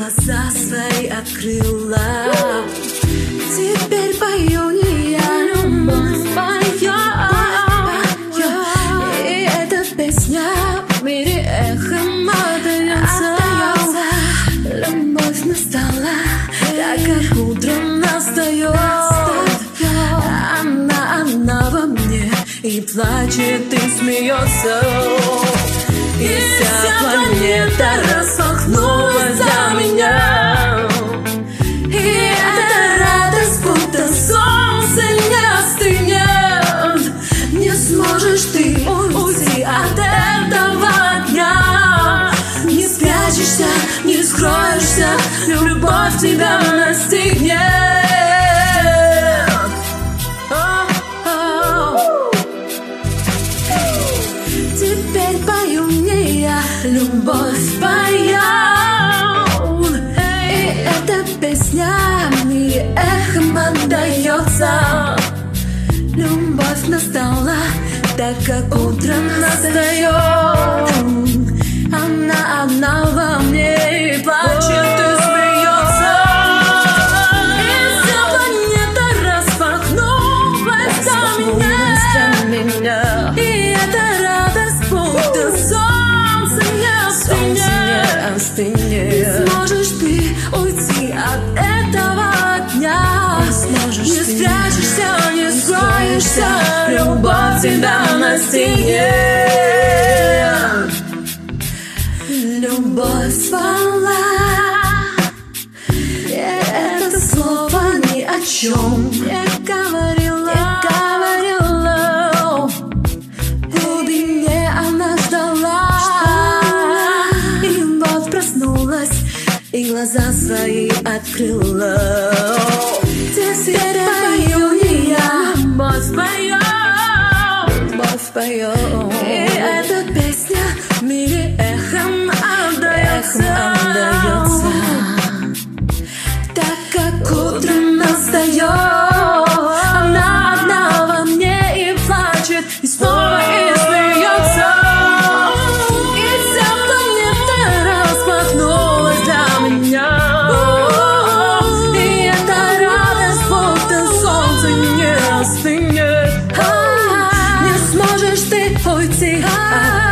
глаза свои открыла. Теперь пою не я, любовь поет. И эта песня в мире эхом отдается. Любовь настала, так как утром настает. Она во мне и плачет, и смеется. И вся планета распахнулась за меня. И эта радость, будто солнце не остынет. Не сможешь ты уйти от этого дня. Не спрячешься, не скроешься, любовь тебя настигнет. Теперь пою не я, любовь поет. И эта песня мне эхом отдается. Любовь настала, так как утром настает. Она во мне и плачет, и смеется. И вся планета распахнулась за меня. И эта радость, будто солнце не остынет. Не сможешь ты уйти от этого дня. Не спрячешься, не скроешься, любовь тебя настигнет. Любовь спала, это слово ни о чем не говорила. В глубине она ждала. И вот проснулась, и глаза свои открыла. Теперь пою не я, любовь поет. И эта песня в мире эхом отдается. Так как утром настает. Она одна во мне и плачет, и снова и смеется. И вся планета распахнулась для меня. И эта радость, будто солнце не остынет. Не сможешь ты уйти.